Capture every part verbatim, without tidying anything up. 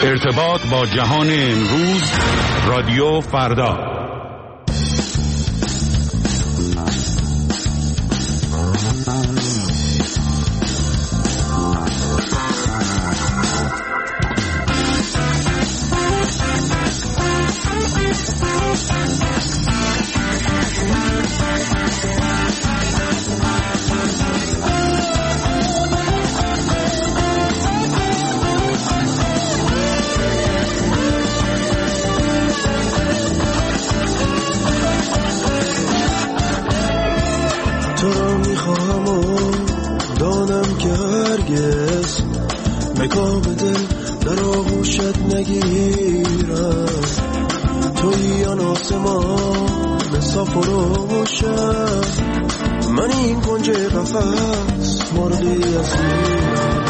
ارتباط با جهان امروز، رادیو فردا. مکام دل در آغوشت نگیرم، توی آن آسمان صاف و روشن، من این کنج قفس مرغی اسیرم.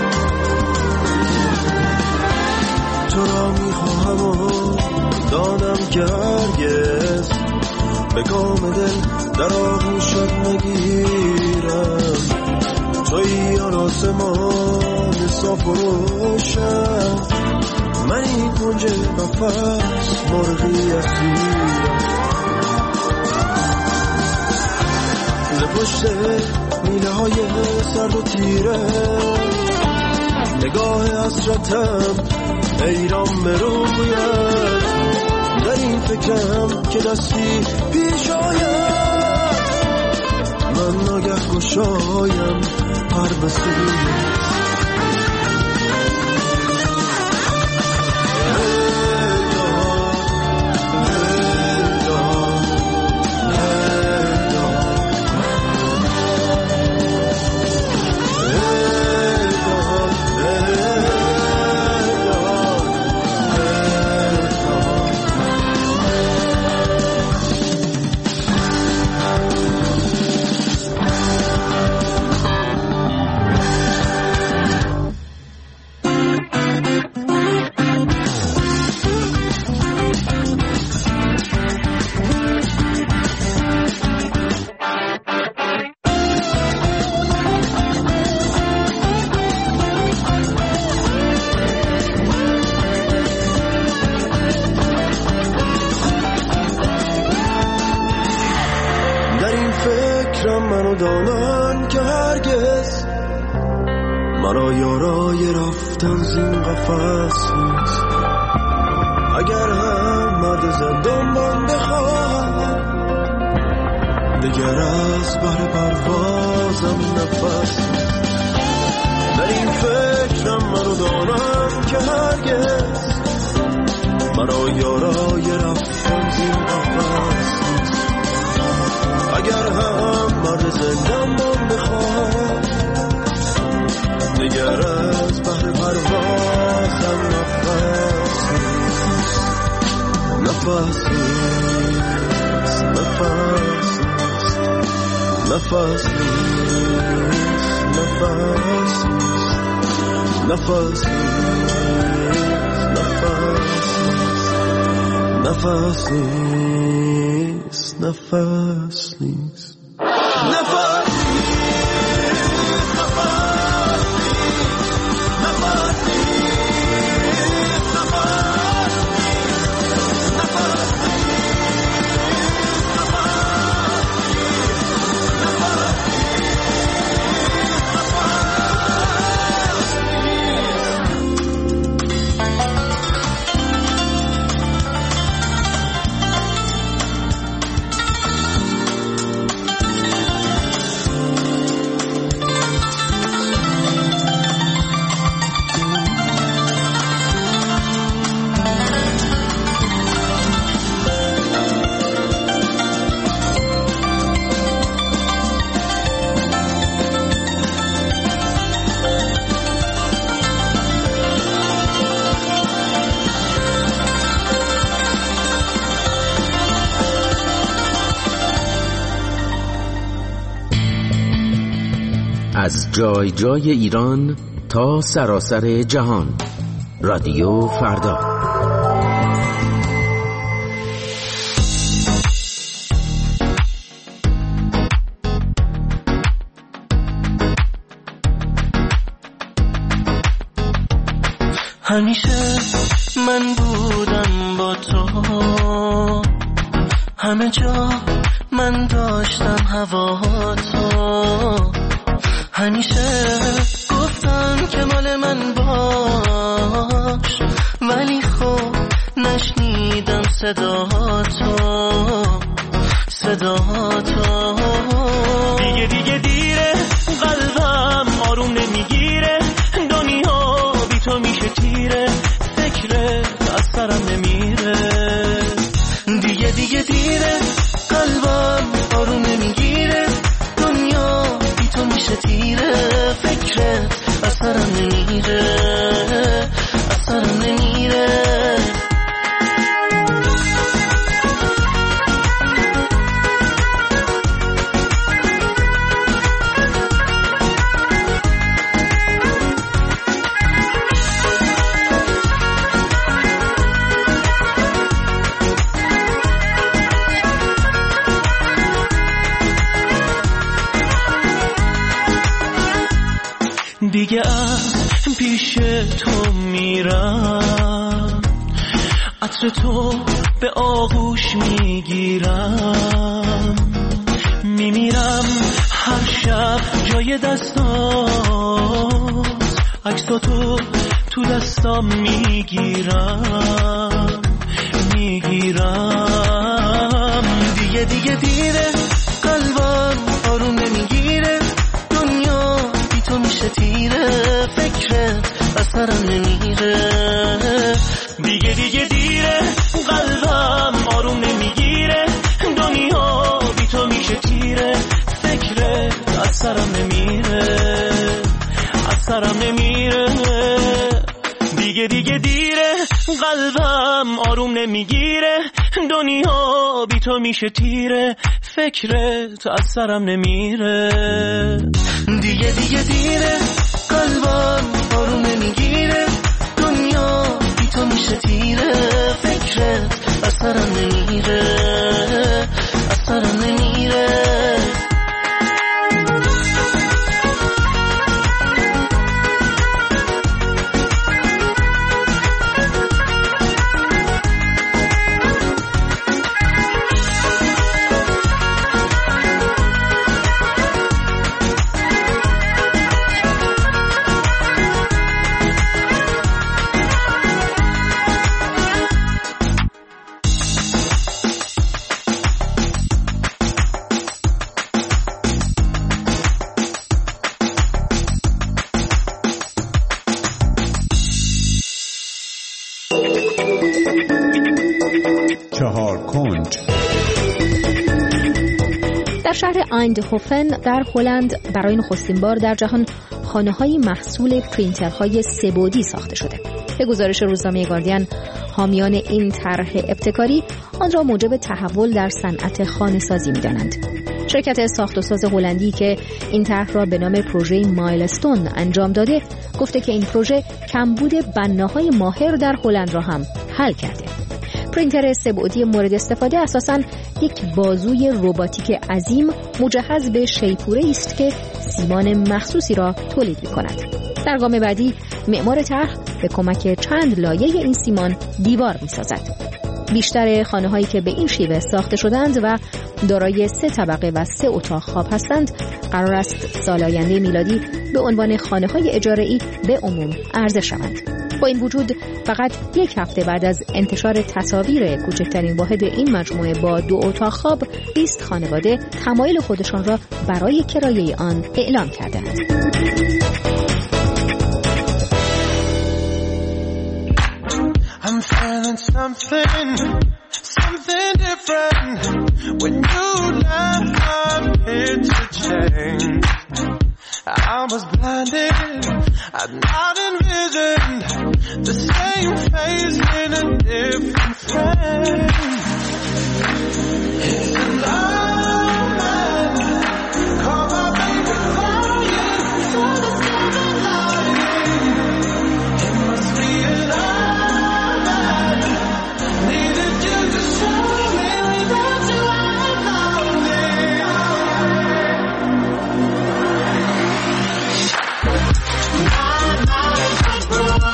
تو را میخواهم و دانم که هرگز مکام دل در آغوشت نگیرم، توی آن آسمان صاف و روشن، من این کنج قفس مرغی اسیرم. ز پشت میله های سرد و تیره نگاه حسرتم حیران به رویت، در این فکرم که دستی پیش آید، من ناگه گشایم هر بستگی. دانم که هرگز مرا یارای رفتن زین قفس نیست، اگر هم مرد زندان من بخواهم، دگر از بر پروازم نفس نیست. در این فکرم مرا دانم که هرگز مرا یارای رفتن زین قفس نیست، اگر هم مرد زندان من بخوام، دیگر از بحر پروازم نفس نیست. نفس نیست، نفس نیست، نفس نیست، نفس نیست، نفس نیست، نفس نیست، نفس نیست. از جای جای ایران تا سراسر جهان، رادیو فردا. همیشه من بودم با تو، همه جا من داشتم هوا تو، همیشه گفتم که مال من باش، ولی خب نشنیدم صدا تو، صدا تو. دیگه دیگه دیره، قلبم آروم نمیگیره، دنیا بی تو میشه تیره، فکرت از سرم نمیره. دیگه دیگه دیره، قلبم آروم نمیگیره، دنیا بی تو میشه تیره، فکرت از سرم نمیره، از سرم نمیره. دیگه از پیش تو میرم، عطر تو به آغوش میگیرم، میمیرم هر شب جای دستات، عکس تو تو دستام میگیرم، میگیرم. دیگه دیگه دیره، قلبم آروم نمیگیره، دنیا بی تو میشه تیره، فکرت از سرم نمیره. دیگه دیگه دیره، قلبم آروم نمیگیره، دنیا بی تو میشه تیره، فکرت از سرم نمیره، از سرم نمیره. دیگه دیگه دیره، قلبم آروم نمیگیره، دنیا بی تو میشه تیره، فکرت از سرم نمیره. دیگه دیگه دیره، قلبم آروم نمیگیره، دنیا بی تو میشه تیره، فکرت از سرم نمیره، از سرم نمیره. چهار کنج. در شهر ایندهوفن در هلند برای نخستین بار در جهان خانه‌های محصول پرینترهای سه‌بعدی ساخته شده. به گزارش روزنامه گاردین، حامیان این طرح ابتکاری آن را موجب تحول در صنعت خانه‌سازی می‌دانند. شرکت ساخت و ساز هلندی که این طرح را به نام پروژه مایلستون انجام داده، گفته که این پروژه کمبود بناهای ماهر در هلند را هم حل کرده. پرینتر سه‌بعدی مورد استفاده اساساً یک بازوی رباتیک عظیم مجهز به شیپوره است که سیمان مخصوصی را تولید می‌کند. در گام بعدی معمار طرح به کمک چند لایه این سیمان دیوار می‌سازد. بیشتر خانه‌هایی که به این شیوه ساخته شدند و دارای سه طبقه و سه اتاق خواب هستند، قرار است سال آینده میلادی به عنوان خانه‌های اجاره‌ای به عموم عرضه شوند. با این وجود فقط یک هفته بعد از انتشار تصاویر کوچکترین واحد این مجموعه با دو اتاق خواب، بیست خانواده تمایل خودشان را برای کرایه آن اعلام کردند. I'm feeling something, something different. When you left, my picture changed. I was blinded, I'd not envisioned the same face in a different frame. It's an omen, call my baby crying for the silver lining. It must be an omen, needed you to show me without you I'm lonely. My life was broken.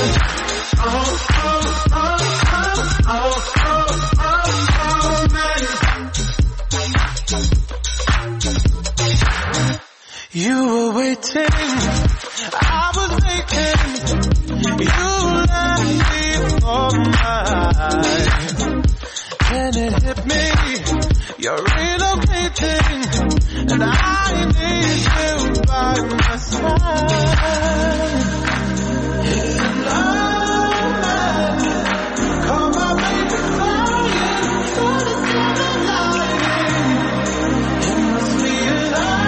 You were waiting, I was waiting. You left me for mine. Can it hit me? You're relocating, and I need you by my side. It's love, man. Call my baby crying for the seven lightning. It must be love.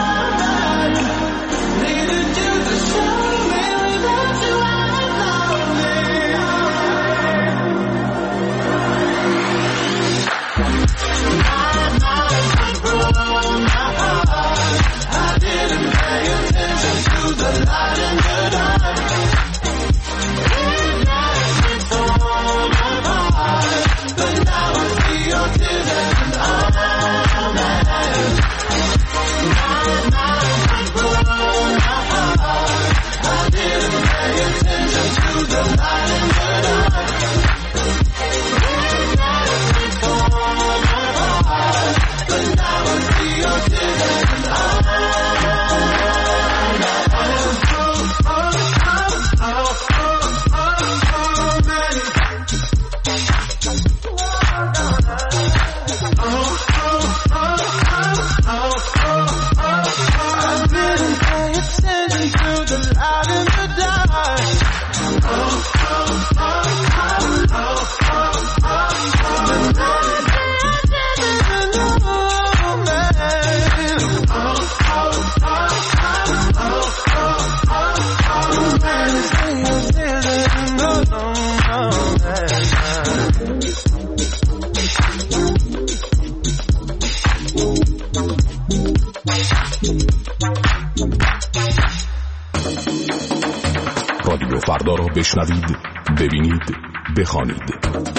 رادیو فردا را بشنوید، ببینید، بخوانید.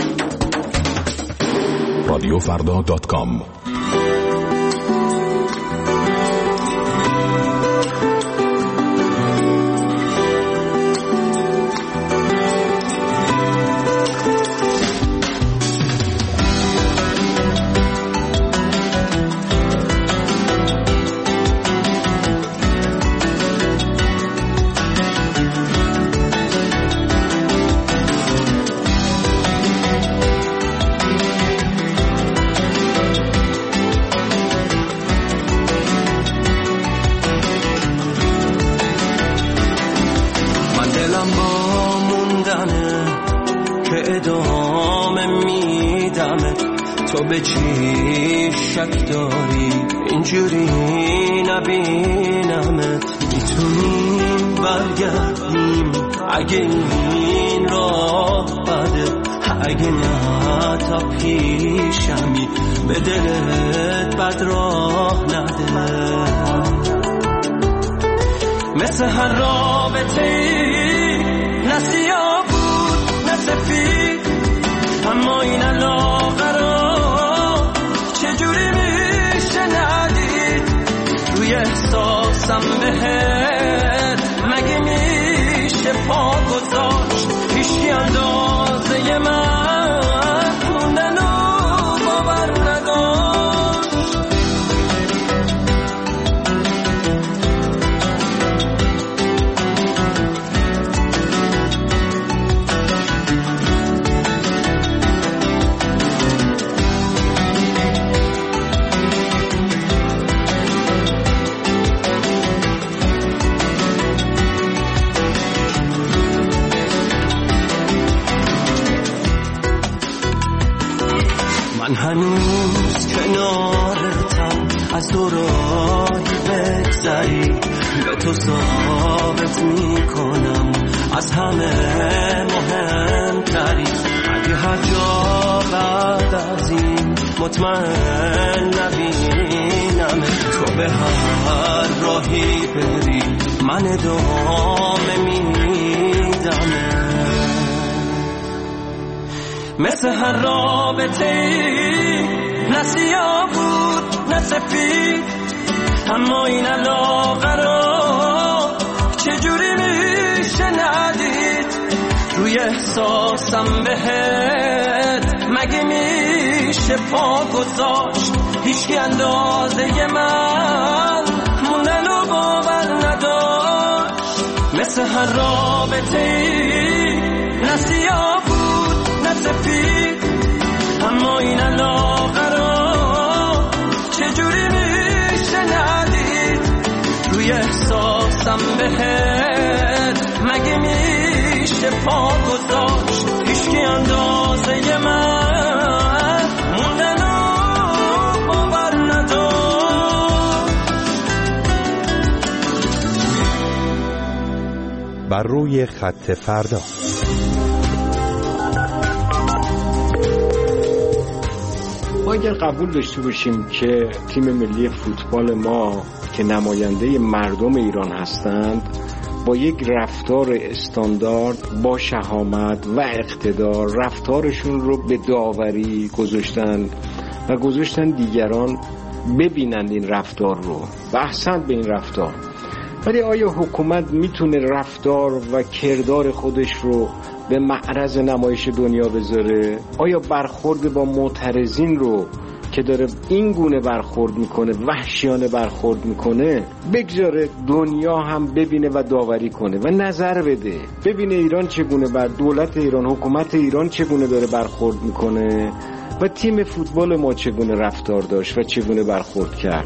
رادیو فردا دات کام. تو به چی شک داری اینجوری نبینمت؟ میتونیم برگردیم اگه این راه بده، اگه نه تا پیشمی به دلت بد راه نده. مثل هر رابطه ای نه سیاه بود نه سفید، اما این علاقه چجوری میشه ندید؟ روی احساسم بهت مگه میشه پا گذاشت؟ هیچی اندازه من موندن و باور نداشت. من هنوز کنارتم، از دورایی بگذری به تو ثابت میکنم از همه مهمتری. اگه هر جا بعد از این مطمئن نبینم، تو به هر راهی بری من ادامه میدم. مثل هر رابطه ای نه سیاه بود نه سفید، اما این علاقه را چجوری میشه ندید؟ روی احساسم بهت مگه میشه پا گذاشت؟ هیچکی اندازه من موندن و باور نداشت. مثل هر رابطه ای نه سیاه بود نه سفید، اما این علاقه را چجوری میشه ندید؟ روی احساسم بهت مگه میشه پا گذاشت؟ هیچکی اندازه من موندن و باور نداشت. بر روی خط فردا. ما اگر قبول داشته باشیم که تیم ملی فوتبال ما که نماینده مردم ایران هستند با یک رفتار استاندارد با شهامت و اقتدار رفتارشون رو به داوری گذاشتن و گذاشتن دیگران ببینند این رفتار رو و احسن به این رفتار. ولی آیا حکومت میتونه رفتار و کردار خودش رو به معرض نمایش دنیا بذاره؟ آیا برخورد با معترضین رو که داره این گونه برخورد میکنه، وحشیانه برخورد میکنه، بگذاره دنیا هم ببینه و داوری کنه و نظر بده، ببینه ایران چگونه، بر دولت ایران، حکومت ایران چگونه داره برخورد میکنه و تیم فوتبال ما چگونه رفتار داشت و چگونه برخورد کرد.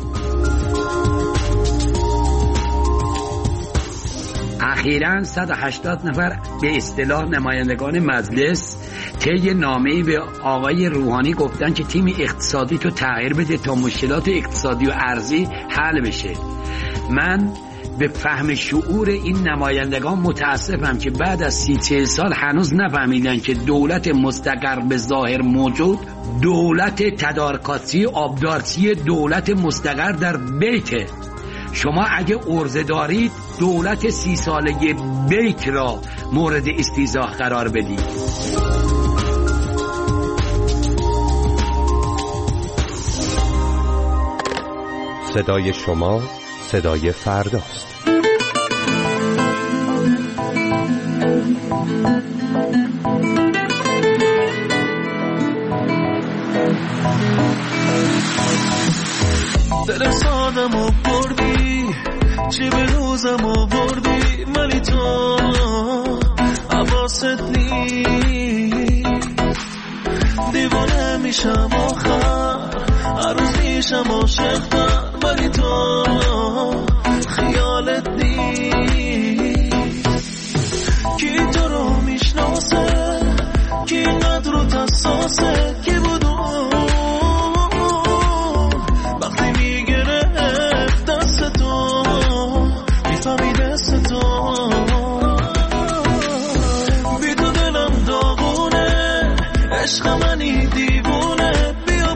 اخیراً صد و هشتاد نفر به اصطلاح نمایندگان مجلس طی نامه‌ای به آقای روحانی گفتن که تیم اقتصادی تو تغییر بده تا مشکلات اقتصادی و ارزی حل بشه. من به فهم شعور این نمایندگان متاسفم که بعد از سی چهل سال هنوز نفهمیدن که دولت مستقر به ظاهر موجود دولت تدارکاتی آبدارچی دولت مستقر در بیته. شما اگه عرضه دارید دولت سی ساله بیت را مورد استیضاح قرار بدید. صدای شما صدای فرداست. دل سادم و بردی، چی به روزم و بردی، ولی تو حواست نیست. دیوانه میشم آخر، هر روز میشم عاشق‌تر، ولی تو خیالت نیست. کی تو رو میشناسه، کی اینقدر رو حساسه، کی بود وقتی میگرفت دست تو، میفهمی دست تو. بی تو دلم داغونه، عشق منی دیوونه، بیا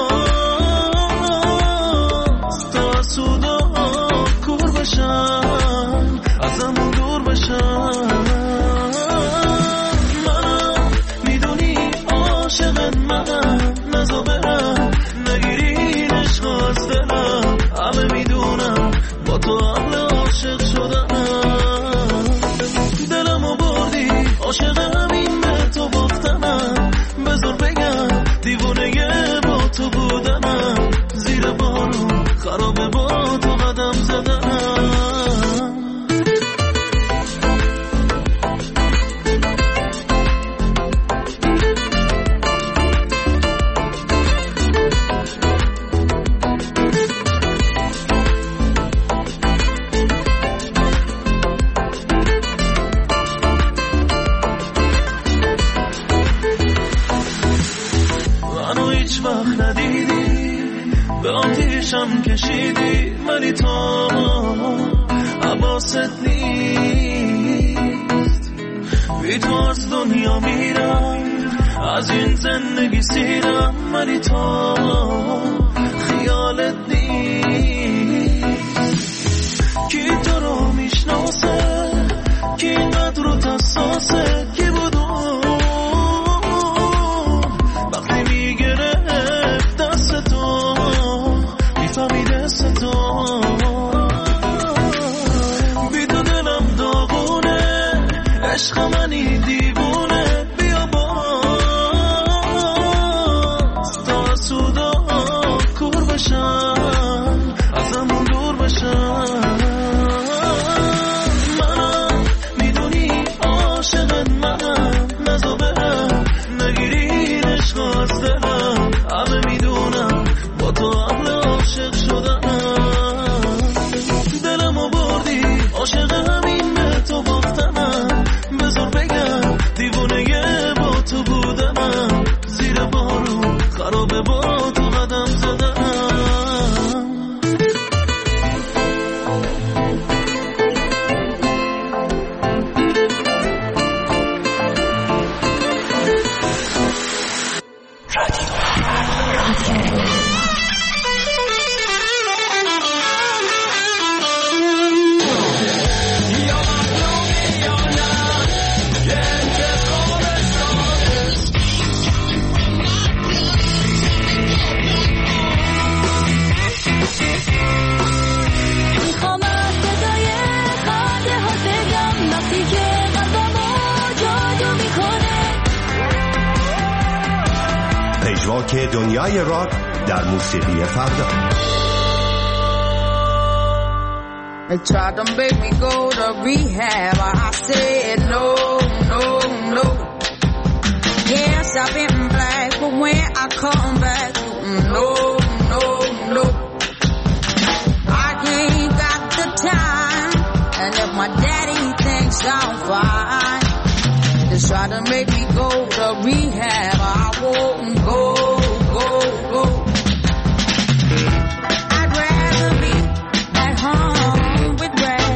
باز تا سودا کور بشم، ازمون دور بشم. منم میدونی عاشقت منم، نزا برم نگیری عشق از دلم. همه میدونم با تو عقل عاشق شدم. دلمو بردی، عاشق همین به تو باختمم. بذار بگم دیوونه با تو بودنم. زیر بارون خرابه با تو قدم زدنم. وقت ندیدی، به آتیشم کشیدی، ولی تو حواست نیست. بی تو از دنیا میرم، از این زندگی سیرم، ولی تو خیالت نیست. کی تو رو میشناسه، کی اینقدر رو حساسه، کی بود عشق منی میکنی دیوونه بیا باز تا سودا کور بشم ازمون دور بشم منم میدونی عاشقت منم نزا برم نگیرین عشق از دلم همه میدونم با تو اهل عاشق شدنم دلمو بردی عاشق همین به تو باختنم بذار بگم دیوونه با تو بودنم زیر بارون خرابه با تو قدم زدنم که دنیای راک در موسیقی فردا. They tried to make me go to rehab. I said no, no, no. Yes, I've been black, but when I come back, no, no, no. I ain't got the time, and if my daddy thinks I'm fine, they try to make me go to rehab. I won't go. I'd rather be at home with Ray.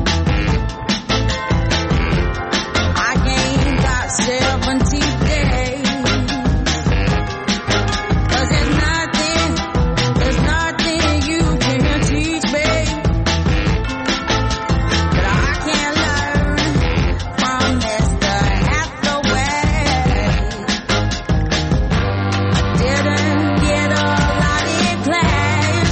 I ain't got seventy days. 'Cause there's nothing, there's nothing you can teach me that I can't learn from Mister Hathaway. Didn't get a lot in class,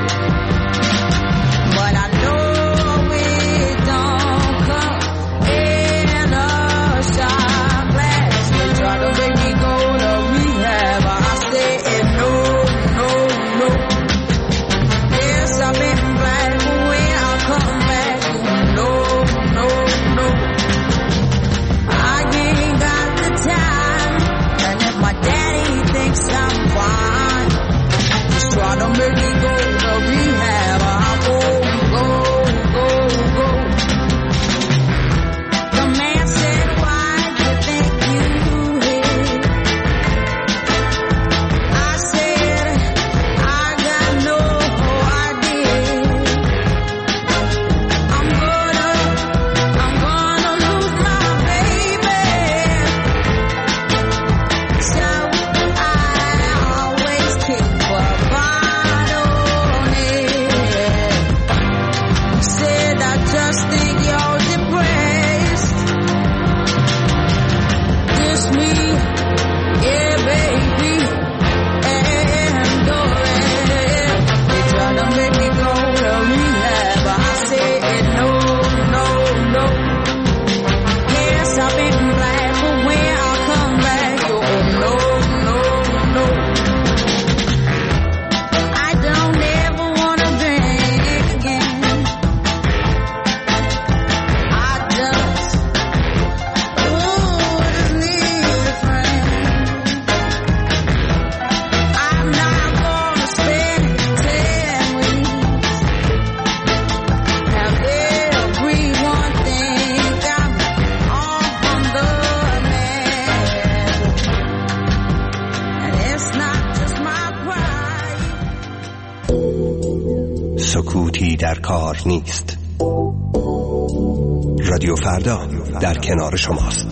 but I know it don't come in a shot glass. They try to make me go to rehab. I said no, no, no. Yes, I've been black, but when I come back, no, no, no. I ain't got the time, and if my daddy thinks I'm fine, just try to make me go to rehab. I won't go, go, go. The man said, why do you think you hit? I said, I got no idea. I'm gonna, I'm gonna lose my baby. So I always keep a bottle on it. He said, I just think you're depressed. It's me, yeah, baby, and go ahead. They try to make me go to rehab. I said no, no, no. Yes, I've been black, but when I come back, oh no, no, no. I don't ever wanna drink again. I just, ooh, just need a friend. I'm not gonna spend ten weeks. Have everyone think I'm on the man, and it's not just my pride. سکوتی در کار نیست. رادیو فردا در کنار شماست.